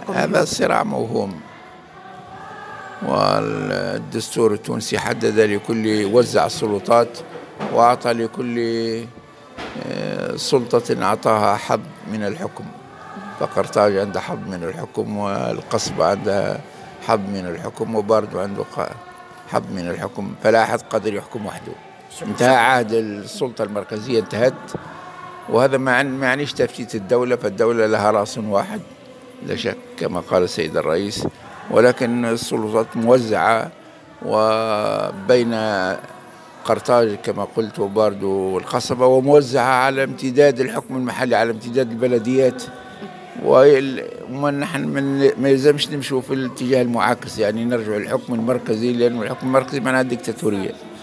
الحكم؟ هذا صراع موهوم، والدستور التونسي حدد لكل، وزع السلطات وأعطى لكل سلطة أعطاها حظ من الحكم. فقرطاج عنده حظ من الحكم، والقصبة عندها حظ من الحكم، وباردو عنده حظ من الحكم، فلا أحد قادر يحكم وحده. انتهى عهد السلطة المركزية، انتهت. وهذا ما يعنيش تفتيت الدولة، فالدولة لها رأس واحد لا شك كما قال السيد الرئيس، ولكن السلطات موزعة، وبين قرطاج كما قلت وباردو والقصبة، وموزعة على امتداد الحكم المحلي، على امتداد البلديات. ونحن ما يلزمش نمشوا في الاتجاه المعاكس، يعني نرجع للحكم المركزي، لأن الحكم المركزي معناه ديكتاتورية.